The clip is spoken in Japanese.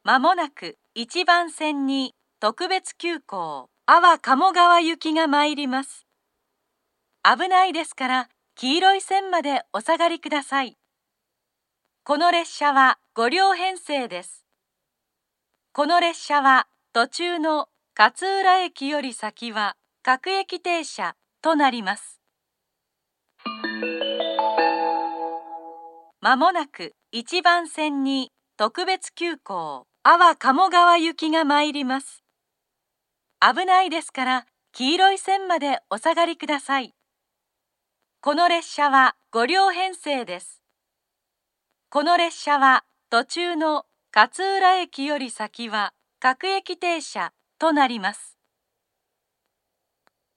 まもなく1番線に特別急行安房鴨川行きが参ります。危ないですから黄色い線までお下がりください。この列車は5両編成です。この列車は途中の勝浦駅より先は各駅停車となります。まもなく1番線に特別急行安房鴨川行きが参ります。危ないですから黄色い線までお下がりください。この列車は5両編成です。この列車は途中の勝浦駅より先は各駅停車となります。